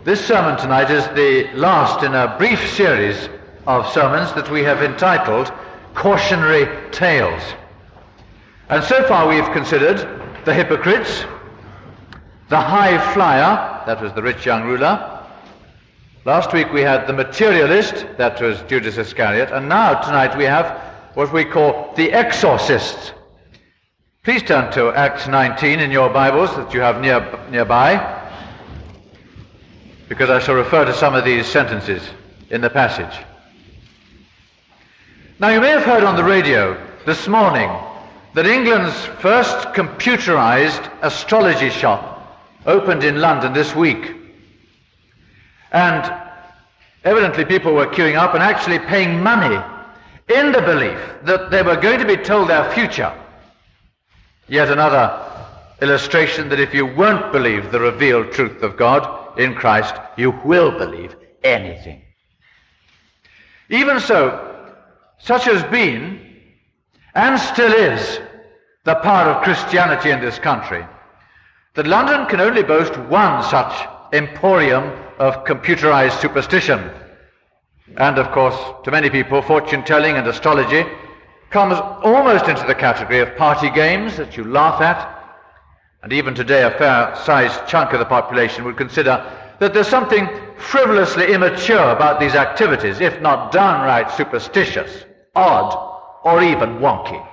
This sermon tonight is the last in a brief series of sermons that we have entitled Cautionary Tales. And so far we have considered the hypocrites, the high flyer, that was the rich young ruler. Last week we had the materialist, that was Judas Iscariot, and now tonight we have what we call the exorcists. Please turn to Acts 19 in your Bibles that you have nearby, because I shall refer to some of these sentences in the passage. Now, you may have heard on the radio this morning that England's first computerized astrology shop opened in London this week. And evidently people were queuing up and actually paying money in the belief that they were going to be told their future. Yet another illustration that if you won't believe the revealed truth of God in Christ, you will believe anything. Even so, such has been and still is the power of Christianity in this country, that London can only boast one such emporium of computerized superstition. And of course, to many people, fortune-telling and astrology comes almost into the category of party games that you laugh at. And even today, a fair-sized chunk of the population would consider that there's something frivolously immature about these activities, if not downright superstitious, odd, or even wonky.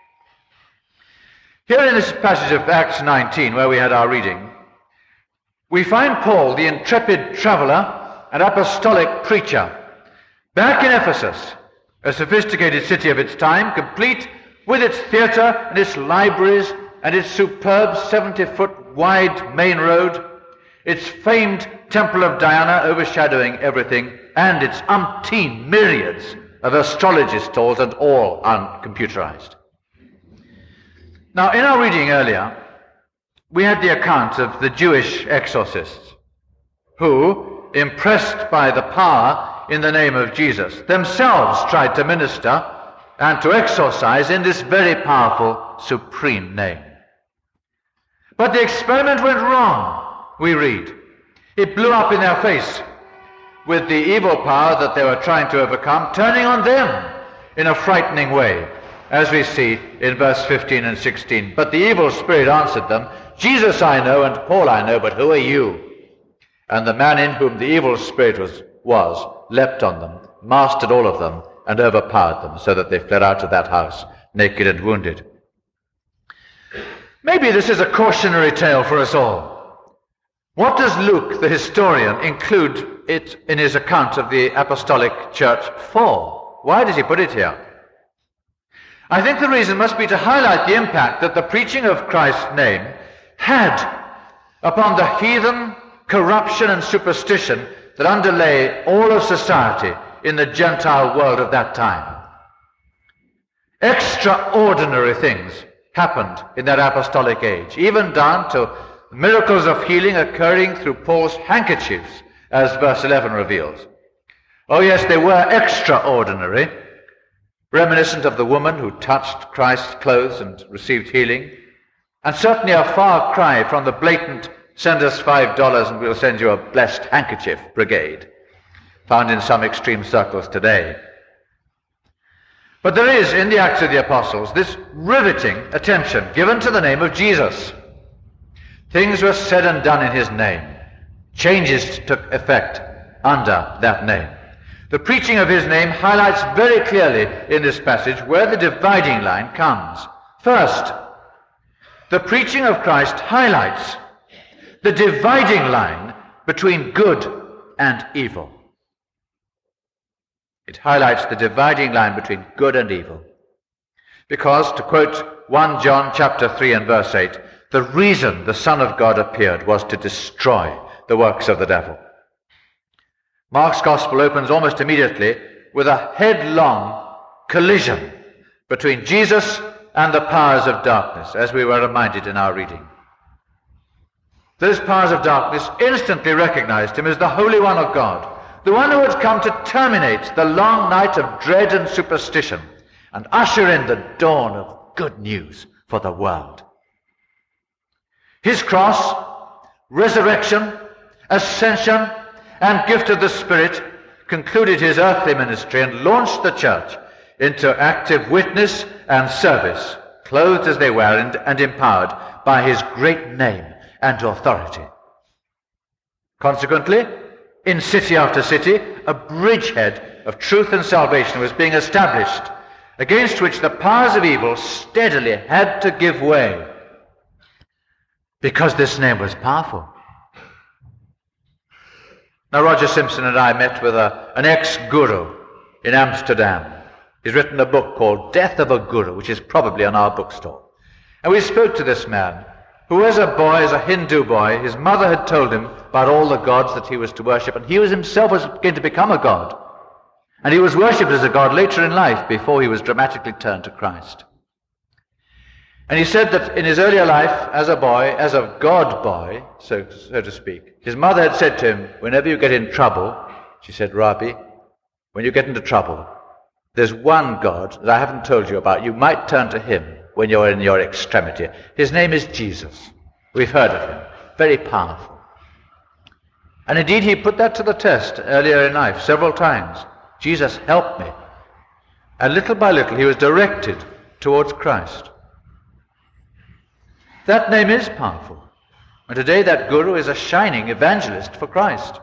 Here in this passage of Acts 19, where we had our reading, we find Paul, the intrepid traveler and apostolic preacher, back in Ephesus, a sophisticated city of its time, complete with its theatre and its libraries and its superb 70-foot wide main road, its famed Temple of Diana overshadowing everything, and its umpteen myriads of astrology stalls, and all uncomputerized. Now, in our reading earlier, we had the account of the Jewish exorcists who, impressed by the power in the name of Jesus, themselves tried to minister and to exorcise in this very powerful, supreme name. But the experiment went wrong, we read. It blew up in their face, with the evil power that they were trying to overcome turning on them in a frightening way, as we see in verse 15 and 16. But the evil spirit answered them, Jesus I know and Paul I know, but who are you? And the man in whom the evil spirit was leapt on them, mastered all of them, and overpowered them, so that they fled out of that house, naked and wounded. Maybe this is a cautionary tale for us all. What does Luke, the historian, include it in his account of the apostolic church for? Why does he put it here? I think the reason must be to highlight the impact that the preaching of Christ's name had upon the heathen corruption and superstition that underlay all of society in the Gentile world of that time. Extraordinary things happened in that apostolic age, even down to miracles of healing occurring through Paul's handkerchiefs, as verse 11 reveals. Oh yes, they were extraordinary, reminiscent of the woman who touched Christ's clothes and received healing, and certainly a far cry from the blatant send us $5 and we'll send you a blessed handkerchief brigade, found in some extreme circles today. But there is, in the Acts of the Apostles, this riveting attention given to the name of Jesus. Things were said and done in his name. Changes took effect under that name. The preaching of his name highlights very clearly in this passage where the dividing line comes. First, the preaching of Christ highlights the dividing line between good and evil. It highlights the dividing line between good and evil. Because, to quote 1 John chapter 3 and verse 8, the reason the Son of God appeared was to destroy the works of the devil. Mark's Gospel opens almost immediately with a headlong collision between Jesus and the powers of darkness, as we were reminded in our reading. Those powers of darkness instantly recognized him as the Holy One of God, the one who had come to terminate the long night of dread and superstition and usher in the dawn of good news for the world. His cross, resurrection, ascension, and gift of the Spirit, concluded his earthly ministry and launched the church into active witness and service, clothed as they were and empowered by his great name and authority. Consequently, in city after city, a bridgehead of truth and salvation was being established, against which the powers of evil steadily had to give way, because this name was powerful. Now, Roger Simpson and I met with an ex-guru in Amsterdam. He's written a book called Death of a Guru, which is probably on our bookstore. And we spoke to this man, who as a boy, as a Hindu boy, his mother had told him about all the gods that he was to worship, and he himself was going to become a god. And he was worshipped as a god later in life, before he was dramatically turned to Christ. And he said that in his earlier life, as a boy, as a God boy, so to speak, his mother had said to him, whenever you get in trouble, she said, Rabi, when you get into trouble, there's one God that I haven't told you about. You might turn to him when you're in your extremity. His name is Jesus. We've heard of him. Very powerful. And indeed, he put that to the test earlier in life, several times. Jesus, help me. And little by little, he was directed towards Christ. That name is powerful. And today that guru is a shining evangelist for Christ.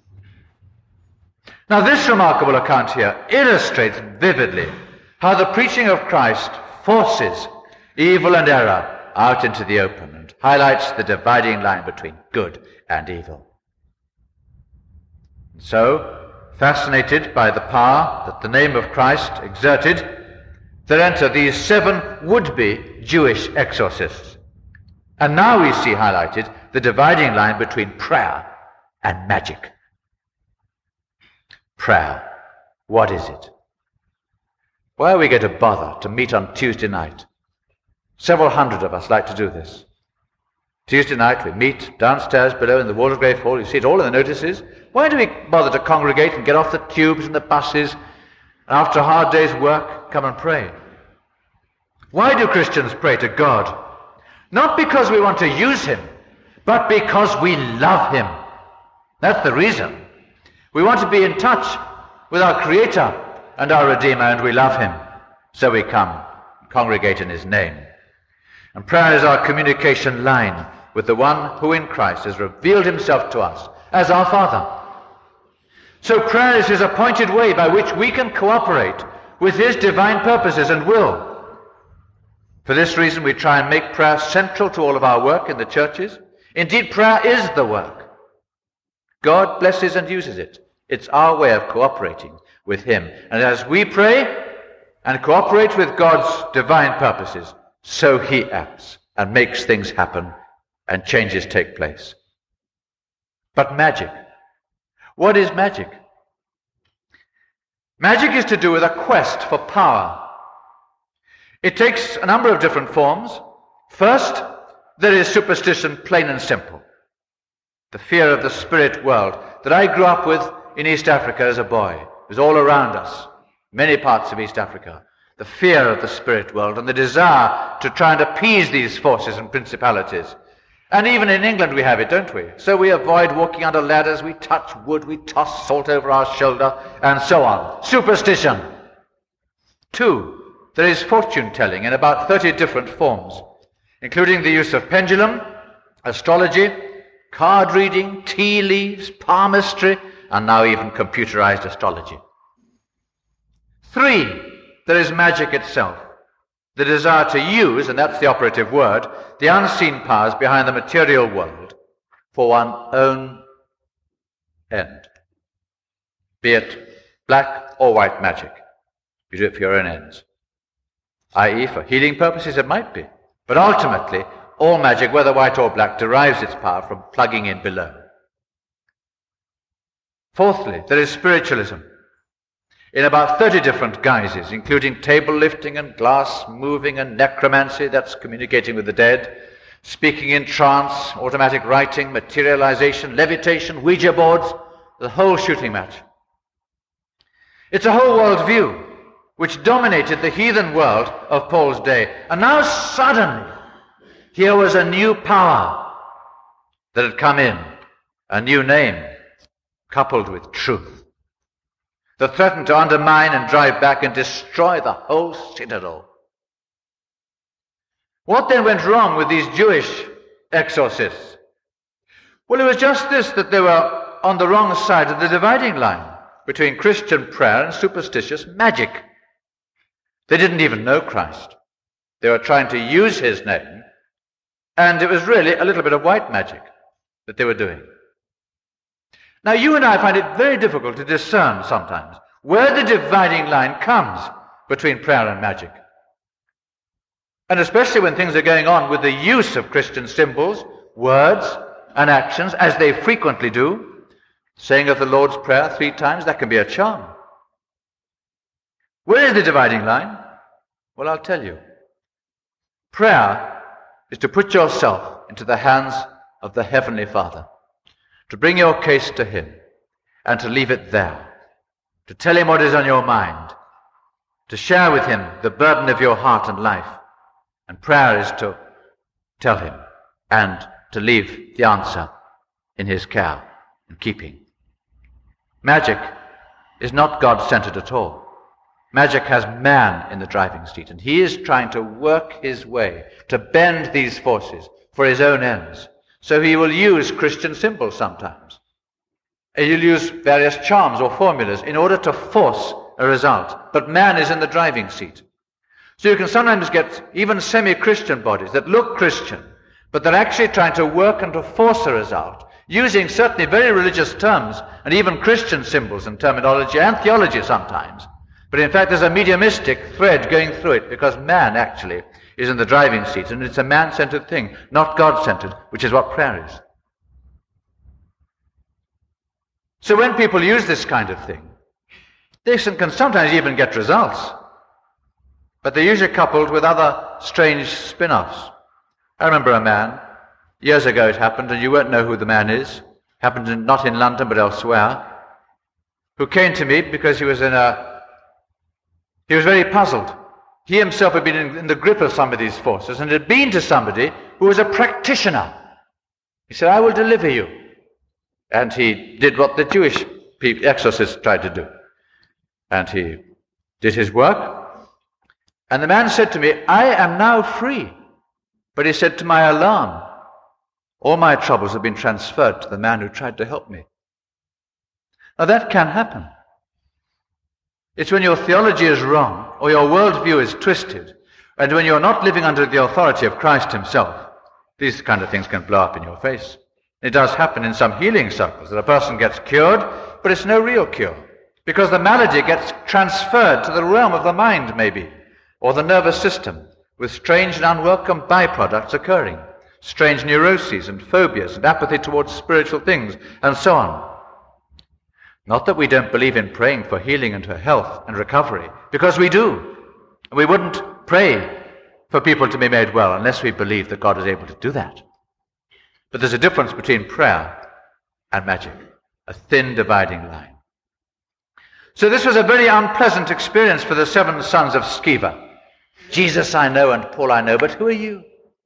Now this remarkable account here illustrates vividly how the preaching of Christ forces evil and error out into the open and highlights the dividing line between good and evil. So, fascinated by the power that the name of Christ exerted, there enter these 7 would-be Jewish exorcists. And now we see highlighted the dividing line between prayer and magic. Prayer. What is it? Why are we going to bother to meet on Tuesday night? Several hundred of us like to do this. Tuesday night we meet downstairs below in the Waldegrave Hall. You see it all in the notices. Why do we bother to congregate and get off the tubes and the buses and after a hard day's work come and pray? Why do Christians pray to God? Not because we want to use him, but because we love him. That's the reason. We want to be in touch with our Creator and our Redeemer, and we love him. So we come and congregate in his name. And prayer is our communication line with the one who in Christ has revealed himself to us as our Father. So prayer is his appointed way by which we can cooperate with his divine purposes and will. For this reason, we try and make prayer central to all of our work in the churches. Indeed, prayer is the work. God blesses and uses it. It's our way of cooperating with him. And as we pray and cooperate with God's divine purposes, so he acts and makes things happen and changes take place. But magic. What is magic? Magic is to do with a quest for power. It takes a number of different forms. First, there is superstition, plain and simple. The fear of the spirit world that I grew up with in East Africa as a boy. It was all around us, many parts of East Africa. The fear of the spirit world and the desire to try and appease these forces and principalities. And even in England we have it, don't we? So we avoid walking under ladders, we touch wood, we toss salt over our shoulder, and so on. Superstition. 2. There is fortune-telling in about 30 different forms, including the use of pendulum, astrology, card reading, tea leaves, palmistry, and now even computerized astrology. 3, there is magic itself, the desire to use, and that's the operative word, the unseen powers behind the material world for one's own end, be it black or white magic. You do it for your own ends. I.e., for healing purposes it might be. But ultimately, all magic, whether white or black, derives its power from plugging in below. Fourthly, there is spiritualism in about 30 different guises, including table lifting and glass moving and necromancy, that's communicating with the dead, speaking in trance, automatic writing, materialization, levitation, Ouija boards, the whole shooting match. It's a whole world view which dominated the heathen world of Paul's day. And now suddenly, here was a new power that had come in, a new name, coupled with truth, that threatened to undermine and drive back and destroy the whole citadel. What then went wrong with these Jewish exorcists? Well, it was just this, that they were on the wrong side of the dividing line between Christian prayer and superstitious magic. They didn't even know Christ. They were trying to use his name, and it was really a little bit of white magic that they were doing. Now, you and I find it very difficult to discern sometimes where the dividing line comes between prayer and magic. And especially when things are going on with the use of Christian symbols, words, and actions, as they frequently do, saying of the Lord's Prayer 3 times, that can be a charm. Where is the dividing line? Well, I'll tell you. Prayer is to put yourself into the hands of the Heavenly Father, to bring your case to him, and to leave it there, to tell him what is on your mind, to share with him the burden of your heart and life. And prayer is to tell him and to leave the answer in his care and keeping. Magic is not God-centered at all. Magic has man in the driving seat, and he is trying to work his way to bend these forces for his own ends. So he will use Christian symbols sometimes. He'll use various charms or formulas in order to force a result. But man is in the driving seat. So you can sometimes get even semi-Christian bodies that look Christian, but they're actually trying to work and to force a result, using certainly very religious terms and even Christian symbols and terminology and theology sometimes. But in fact, there's a mediumistic thread going through it, because man actually is in the driving seat, and it's a man-centered thing, not God-centered, which is what prayer is. So when people use this kind of thing, they can sometimes even get results, but they're usually coupled with other strange spin-offs. I remember a man, years ago it happened, and you won't know who the man is, happened not in London but elsewhere, who came to me because he was very puzzled. He himself had been in the grip of some of these forces and had been to somebody who was a practitioner. He said, "I will deliver you." And he did what the Jewish exorcists tried to do. And he did his work. And the man said to me, "I am now free." But he said, to my alarm, all my troubles have been transferred to the man who tried to help me. Now that can happen. It's when your theology is wrong, or your worldview is twisted, and when you're not living under the authority of Christ himself, these kind of things can blow up in your face. It does happen in some healing circles, that a person gets cured, but it's no real cure, because the malady gets transferred to the realm of the mind, maybe, or the nervous system, with strange and unwelcome byproducts occurring, strange neuroses and phobias and apathy towards spiritual things, and so on. Not that we don't believe in praying for healing and for health and recovery, because we do. We wouldn't pray for people to be made well unless we believe that God is able to do that. But there's a difference between prayer and magic, a thin dividing line. So this was a very unpleasant experience for the 7 sons of Sceva. Jesus I know and Paul I know, but who are you?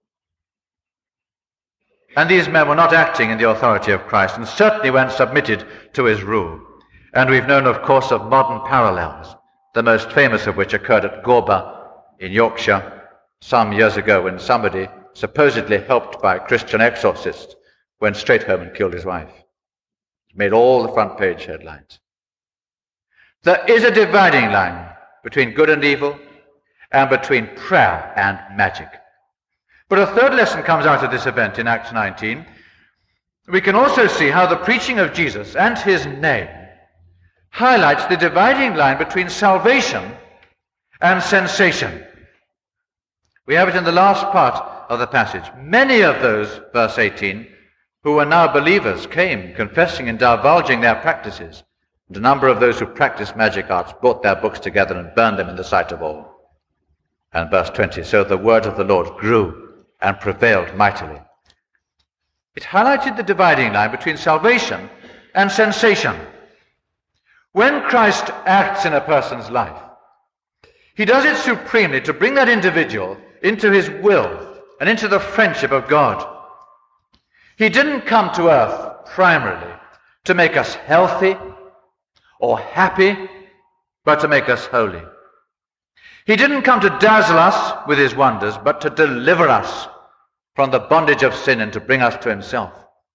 And these men were not acting in the authority of Christ, and certainly weren't submitted to his rule. And we've known, of course, of modern parallels, the most famous of which occurred at Gorba in Yorkshire some years ago, when somebody, supposedly helped by a Christian exorcist, went straight home and killed his wife. It made all the front page headlines. There is a dividing line between good and evil, and between prayer and magic. But a third lesson comes out of this event in Acts 19. We can also see how the preaching of Jesus and his name highlights the dividing line between salvation and sensation. We have it in the last part of the passage. Many of those, verse 18, who were now believers came, confessing and divulging their practices. And a number of those who practiced magic arts brought their books together and burned them in the sight of all. And verse 20, so the word of the Lord grew and prevailed mightily. It highlighted the dividing line between salvation and sensation. When Christ acts in a person's life, he does it supremely to bring that individual into his will and into the friendship of God. He didn't come to earth primarily to make us healthy or happy, but to make us holy. He didn't come to dazzle us with his wonders, but to deliver us from the bondage of sin and to bring us to himself.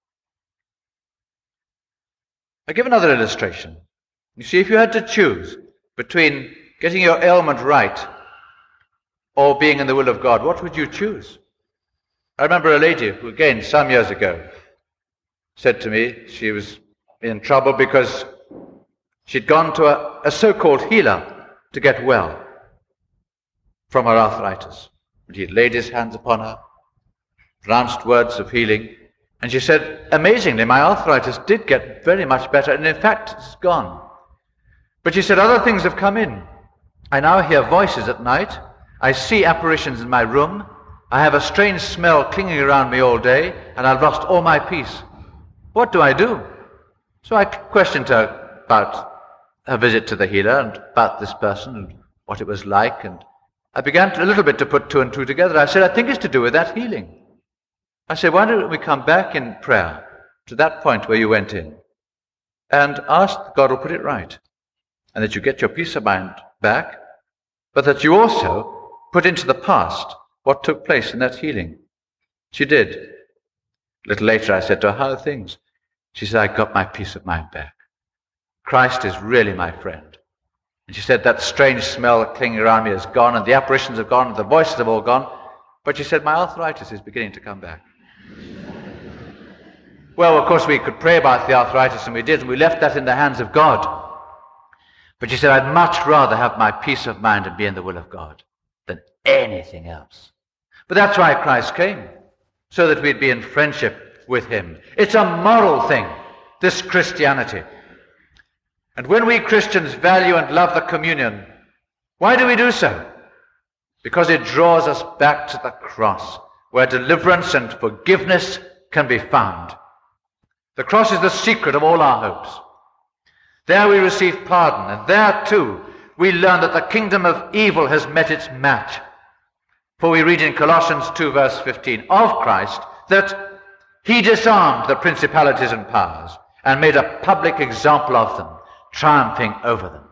I give another illustration. You see, if you had to choose between getting your ailment right or being in the will of God, what would you choose? I remember a lady who, again, some years ago, said to me she was in trouble because she'd gone to a so-called healer to get well from her arthritis. And he'd laid his hands upon her, pronounced words of healing, and she said, amazingly, my arthritis did get very much better, and in fact, it's gone. But she said, other things have come in. I now hear voices at night. I see apparitions in my room. I have a strange smell clinging around me all day, and I've lost all my peace. What do I do? So I questioned her about her visit to the healer and about this person and what it was like, and I began a little bit to put two and two together. I said, I think it's to do with that healing. I said, why don't we come back in prayer to that point where you went in and ask that God will put it right, and that you get your peace of mind back, but that you also put into the past what took place in that healing. She did. A little later I said to her, how are things? She said, I got my peace of mind back. Christ is really my friend. And she said, that strange smell clinging around me is gone, and the apparitions have gone, and the voices have all gone. But she said, my arthritis is beginning to come back. Well, of course, we could pray about the arthritis, and we did, and we left that in the hands of God. But she said, I'd much rather have my peace of mind and be in the will of God than anything else. But that's why Christ came, so that we'd be in friendship with him. It's a moral thing, this Christianity. And when we Christians value and love the communion, why do we do so? Because it draws us back to the cross, where deliverance and forgiveness can be found. The cross is the secret of all our hopes. There we receive pardon, and there too we learn that the kingdom of evil has met its match. For we read in Colossians 2 verse 15 of Christ that he disarmed the principalities and powers and made a public example of them, triumphing over them.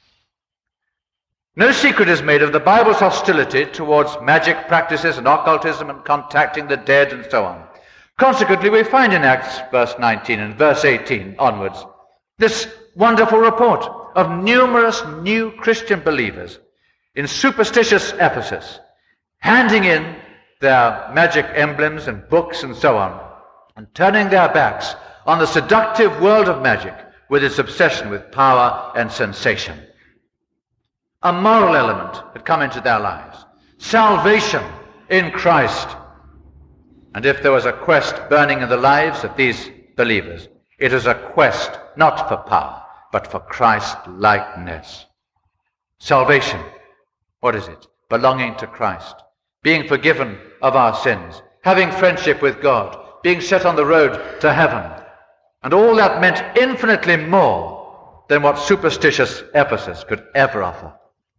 No secret is made of the Bible's hostility towards magic practices and occultism and contacting the dead and so on. Consequently, we find in Acts verse 19 and verse 18 onwards this wonderful report of numerous new Christian believers in superstitious Ephesus, handing in their magic emblems and books and so on, and turning their backs on the seductive world of magic with its obsession with power and sensation. A moral element had come into their lives. Salvation in Christ. And if there was a quest burning in the lives of these believers, it is a quest not for power, but for Christ-likeness. Salvation, what is it? Belonging to Christ, being forgiven of our sins, having friendship with God, being set on the road to heaven. And all that meant infinitely more than what superstitious Ephesus could ever offer.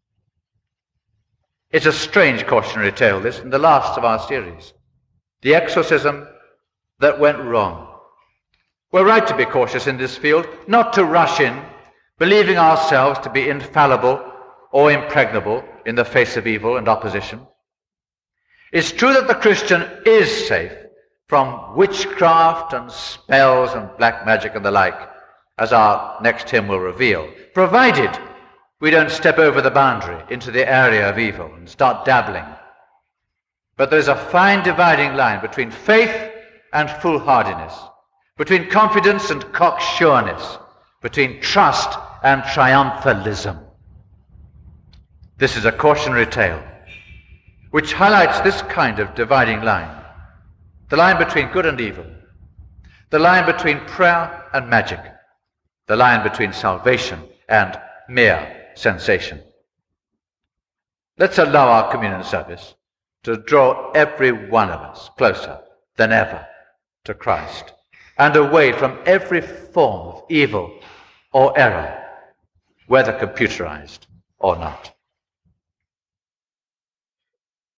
It's a strange cautionary tale, this, and the last of our series. The exorcism that went wrong. We're right to be cautious in this field, not to rush in, believing ourselves to be infallible or impregnable in the face of evil and opposition. It's true that the Christian is safe from witchcraft and spells and black magic and the like, as our next hymn will reveal, provided we don't step over the boundary into the area of evil and start dabbling. But there's a fine dividing line between faith and foolhardiness, between confidence and cocksureness, between trust and triumphalism. This is a cautionary tale which highlights this kind of dividing line, the line between good and evil, the line between prayer and magic, the line between salvation and mere sensation. Let's allow our communion service to draw every one of us closer than ever to Christ and away from every form of evil or error, whether computerized or not.